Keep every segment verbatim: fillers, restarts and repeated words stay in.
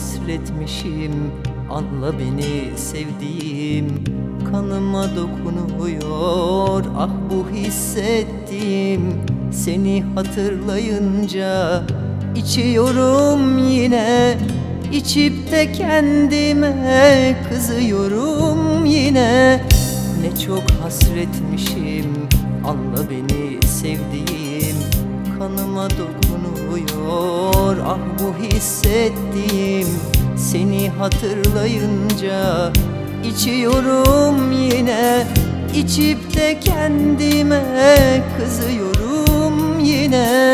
hasretmişim, anla beni sevdiğim. Kanıma dokunuyor ah bu hissettiğim. Seni hatırlayınca içiyorum yine, İçip de kendime kızıyorum yine. Ne çok hasretmişim, anla beni sevdiğim. Kanıma dokunuyor ah bu hissettiğim. Seni hatırlayınca içiyorum yine, İçip de kendime kızıyorum yine.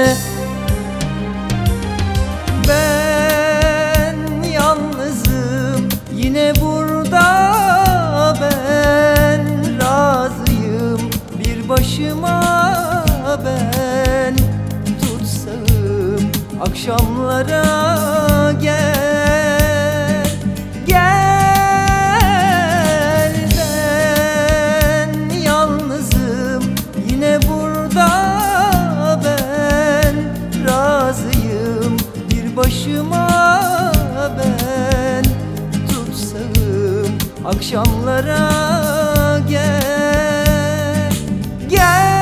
Ben yalnızım yine burada, ben razıyım bir başıma ben. Tutsağım akşamlara gel, gel. Ben yalnızım yine burada, ben razıyım bir başıma ben. Tutsağım akşamlara gel, gel.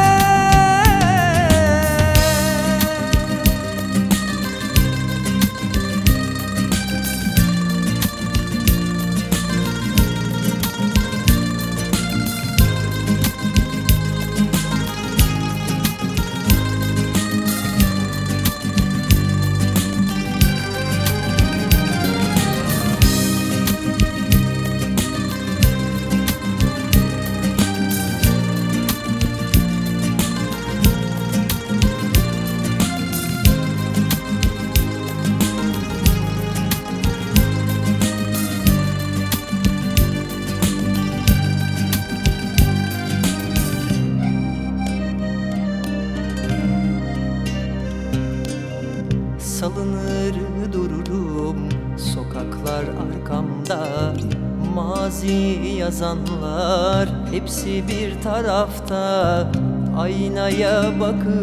Salınır dururum sokaklar arkamda. Mazi yazanlar hepsi bir tarafta. Aynaya bakıp